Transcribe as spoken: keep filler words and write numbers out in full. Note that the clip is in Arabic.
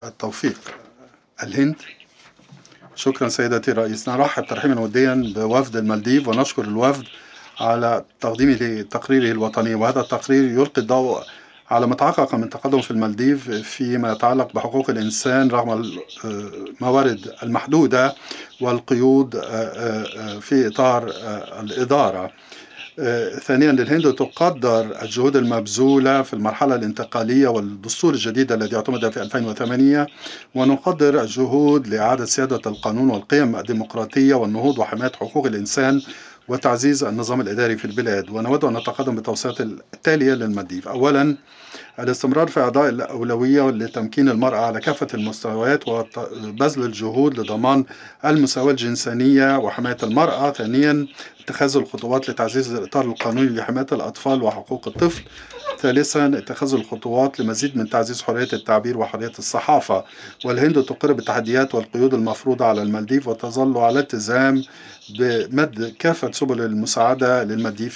التوفيق. الهند. شكرا سيدتي الرئيس، نرحب ترحيبا وديا بوفد المالديف ونشكر الوفد على تقديمه تقريره الوطني، وهذا التقرير يلقي الضوء على ما تحقق من تقدم في المالديف فيما يتعلق بحقوق الإنسان رغم الموارد المحدودة والقيود في إطار الإدارة. ثانيا، للهند تقدر الجهود المبذولة في المرحلة الانتقالية والدستور الجديد الذي اعتمد في ألفين وثمانية، ونقدر الجهود لإعادة سيادة القانون والقيم الديمقراطية والنهوض وحماية حقوق الإنسان وتعزيز النظام الإداري في البلاد. ونود أن نتقدم بالتوصيات التالية للمالديف. أولا، الاستمرار في إعطاء الأولوية لتمكين المرأة على كافة المستويات وبذل الجهود لضمان المساواة الجنسية وحماية المرأة. ثانيا، اتخاذ الخطوات لتعزيز الإطار القانوني لحماية الأطفال وحقوق الطفل. ثالثا، اتخاذ الخطوات لمزيد من تعزيز حرية التعبير وحرية الصحافة. والهند تقر بالتحديات والقيود المفروضة على المالديف وتظل على التزام بمد كافة سبل المساعدة للمالديف